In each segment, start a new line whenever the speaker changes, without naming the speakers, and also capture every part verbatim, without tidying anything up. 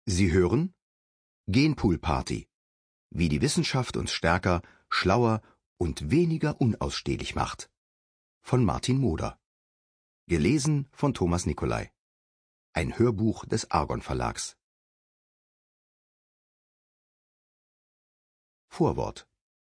Sie hören Genpool-Party, wie die Wissenschaft uns stärker, schlauer und weniger unausstehlich macht. Von Martin Moder. Gelesen von Thomas Nicolai. Ein Hörbuch des Argon Verlags. Vorwort.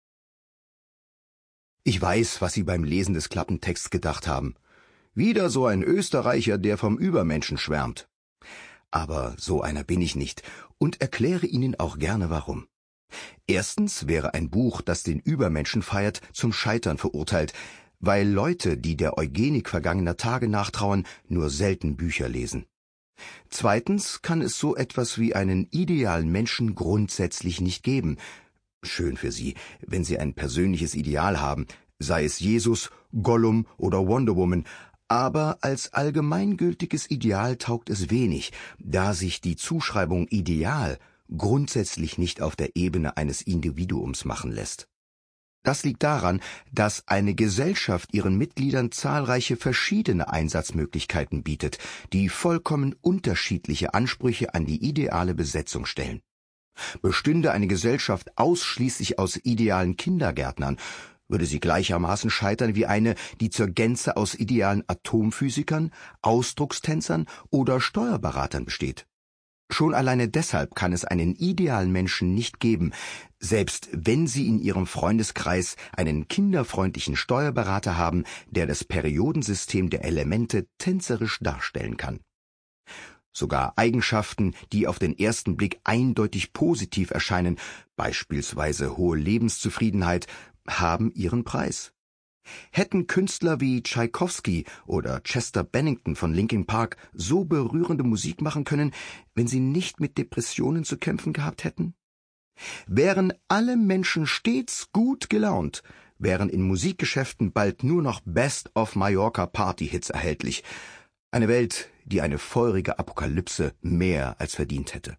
Ich weiß, was Sie beim Lesen des Klappentexts gedacht haben. Wieder so ein Österreicher, der vom Übermenschen schwärmt. Aber so einer bin ich nicht und erkläre Ihnen auch gerne warum. Erstens wäre ein Buch, das den Übermenschen feiert, zum Scheitern verurteilt, weil Leute, die der Eugenik vergangener Tage nachtrauern, nur selten Bücher lesen. Zweitens kann es so etwas wie einen idealen Menschen grundsätzlich nicht geben. Schön für Sie, wenn Sie ein persönliches Ideal haben, sei es Jesus, Gollum oder Wonder Woman, aber als allgemeingültiges Ideal taugt es wenig, da sich die Zuschreibung Ideal grundsätzlich nicht auf der Ebene eines Individuums machen lässt. Das liegt daran, dass eine Gesellschaft ihren Mitgliedern zahlreiche verschiedene Einsatzmöglichkeiten bietet, die vollkommen unterschiedliche Ansprüche an die ideale Besetzung stellen. Bestünde eine Gesellschaft ausschließlich aus idealen Kindergärtnern, würde sie gleichermaßen scheitern wie eine, die zur Gänze aus idealen Atomphysikern, Ausdruckstänzern oder Steuerberatern besteht. Schon alleine deshalb kann es einen idealen Menschen nicht geben, selbst wenn Sie in Ihrem Freundeskreis einen kinderfreundlichen Steuerberater haben, der das Periodensystem der Elemente tänzerisch darstellen kann. Sogar Eigenschaften, die auf den ersten Blick eindeutig positiv erscheinen, beispielsweise hohe Lebenszufriedenheit, haben ihren Preis. Hätten Künstler wie Tschaikowski oder Chester Bennington von Linkin Park so berührende Musik machen können, wenn sie nicht mit Depressionen zu kämpfen gehabt hätten? Wären alle Menschen stets gut gelaunt, wären in Musikgeschäften bald nur noch Best-of-Mallorca-Party-Hits erhältlich. Eine Welt, die eine feurige Apokalypse mehr als verdient hätte.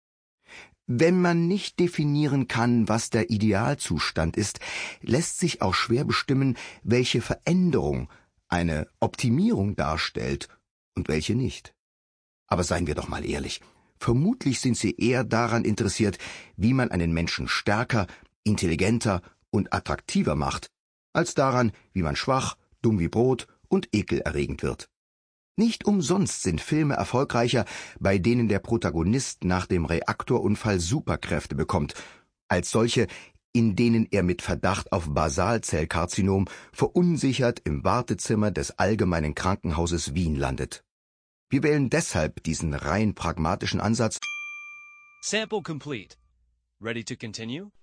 Wenn man nicht definieren kann, was der Idealzustand ist, lässt sich auch schwer bestimmen, welche Veränderung eine Optimierung darstellt und welche nicht. Aber seien wir doch mal ehrlich, vermutlich sind Sie eher daran interessiert, wie man einen Menschen stärker, intelligenter und attraktiver macht, als daran, wie man schwach, dumm wie Brot und ekelerregend wird. Nicht umsonst sind Filme erfolgreicher, bei denen der Protagonist nach dem Reaktorunfall Superkräfte bekommt, als solche, in denen er mit Verdacht auf Basalzellkarzinom verunsichert im Wartezimmer des Allgemeinen Krankenhauses Wien landet. Wir wählen deshalb diesen rein pragmatischen Ansatz.
Sample complete. Ready to continue?